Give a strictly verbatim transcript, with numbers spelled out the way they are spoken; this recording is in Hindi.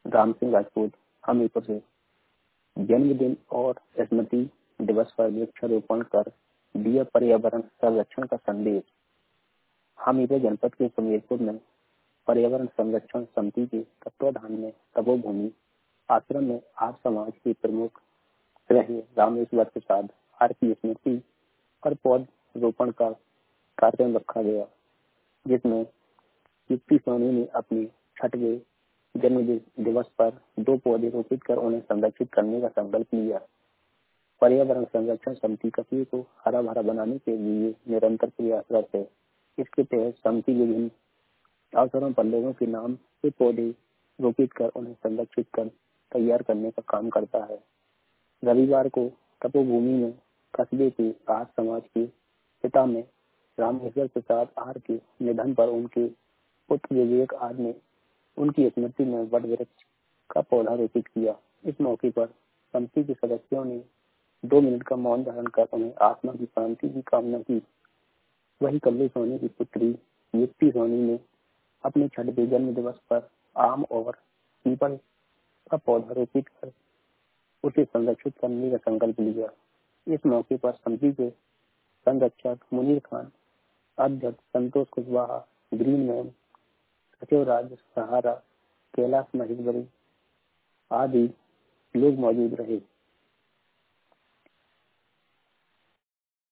राम सिंह राजपूत हमीरपुर से। जन्मदिन और स्मृति दिवस पर वृक्षारोपण कर दिया पर्यावरण संरक्षण का संदेश। हमीरपुर जनपद के समीरपुर में पर्यावरण संरक्षण समिति के तत्वाधान में तपोभूमि आश्रम में आज समाज के प्रमुख रहे रामेश्वर प्रसाद आर की स्मृति पर पौधरोपण का कार्यक्रम रखा गया, जिसमें युक्ति सोनी ने अपने छठवें जन्मदिन दिवस पर दो पौधे रोपित कर उन्हें संरक्षित करने का संकल्प लिया। पर्यावरण संरक्षण समिति कस्बे को हरा भरा बनाने के लिए निरंतर प्रयासरत है। इसके तहत समिति विभिन्न अवसरों पर लोगों के नाम से पौधे रोपित कर उन्हें संरक्षित कर तैयार करने का काम करता है। रविवार को तपोभूमि में कस्बे के आज समाज के पिता में रामेश्वर प्रसाद आर के निधन पर उनके पुत्र विवेक आर ने उनकी स्मृति में वट वृक्ष का पौधा रोपित किया। इस मौके पर समिति के सदस्यों ने दो मिनट का मौन धारण कर उन्हें आत्मा की शांति की कामना की। वही कमलेश सोनी की पुत्री युक्ति सोनी ने अपने छठवें जन्म दिवस पर आम और पीपल का पौधा रोपित कर उसे संरक्षित करने का संकल्प लिया। इस मौके पर समिति के संरक्षक मुनीर खान, अध्यक्ष संतोष कुशवाहा, ग्रीन मैन सचिव राज सहारा, कैलाश महेश्वरी आदि लोग मौजूद रहे।